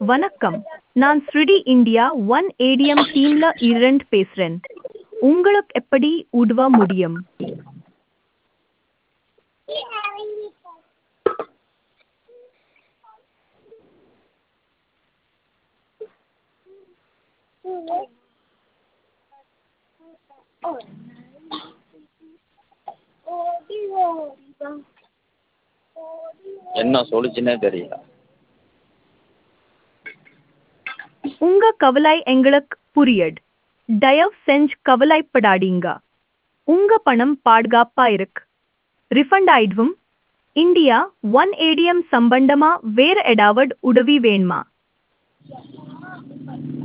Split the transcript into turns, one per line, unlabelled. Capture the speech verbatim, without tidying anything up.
வணக்கம். நான் ஸ்ருடி India one ATM டீம்ல இரண்டு பேசுறேன். உங்களுக்கு எப்படி உதவ முடியும்?
என்ன சொல்லுச்சுன்னே தெரியல.
உங்க கவலை எங்களுக்கு புரியுது. தயவு செஞ்சு கவலைப்படாதீங்க. உங்க பணம் பாதுகாப்பா இருக்கு. ரிஃபண்ட் ஆயிடும். இந்தியா ஒன் ஏடிஎம் சம்பந்தமா வேற ஏதாவது உதவி வேணுமா?